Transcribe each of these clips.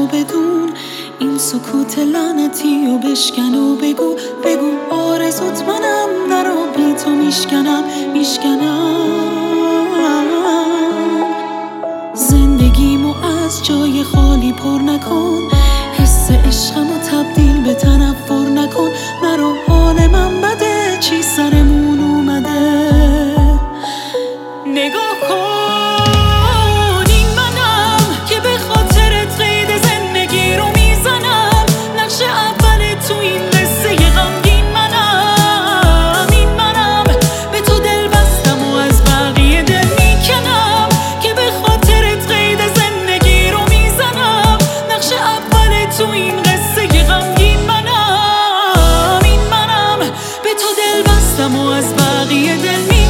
بدون این سکوت لعنتی و بشکن و بگو آرزوت منم درا بی تو میشکنم زندگیمو از جای خالی پر نکن، حس عشقمو تبدیل به تنفر نکن. مرا حال من بده چی سرمون اومده، نگاه کن این منم که به خاطرت قید زندگی رو میزنم. نقش اول تو این قصه غمگین منم، این منم به تو دل بستم و از بقیه دل میکنم که به خاطرت قید زندگی رو میزنم. نقش اول تو این قصه غمگین منم، این منم به تو دل بستم و از بقیه دل میکنم.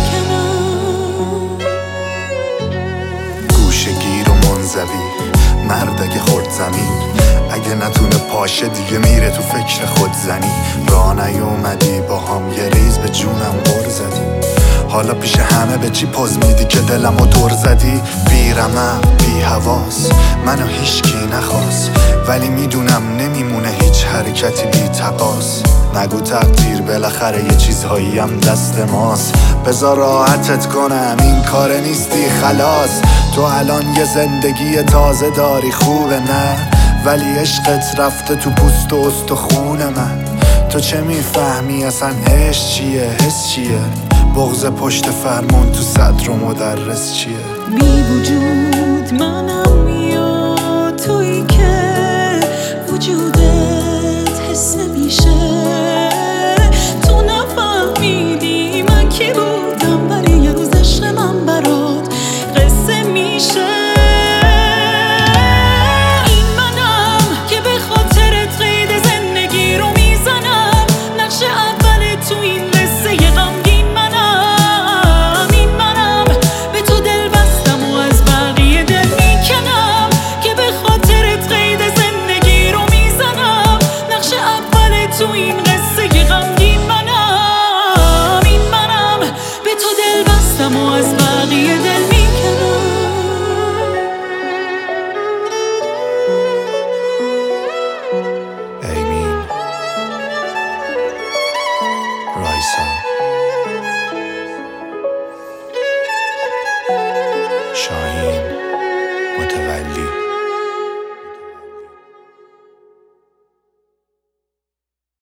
مرد اگه خورد زمین اگه نتونه پاشه دیگه میره تو فکر خود زنی. راه نیومدی با هم یه ریز به جونم بر زدی، حالا پیش همه به چی پوز میدی که دلمو دور زدی. بی رمق بی حواس منو هیچکی نخواست، ولی میدونم نمیمونه هیچ حرکتی بی تقاص. نگو تقدیر بالاخره یه چیزهایی هم دست ماست. بذار راحتت کنم این کار نیستی خلاص. تو الان یه زندگی تازه داری خوبه نه، ولی عشقت رفته تو پوست و استخون من. تو چه میفهمی اصلا عشق چیه حس چیه، بغض پشت فرمون تو صدر و مدرس چیه. بی وجود منم یا تویی که وجودت حس میشه. تو نفهمیدی من کی بودم، ولی یه روز عشق من برات قصه میشه. این منم که به خاطرت قید زندگی رو میزنم. نقش اول تو این قصه غمگین منم، این منم به تو دل بستم و از بقیه دل میکنم که به خاطرت قید زندگی رو میزنم. نقش اول تو این قصه غمگین منم، این منم به تو دل بستم و از بقیه دل میکنم. ایمین رایسا شاهین متولی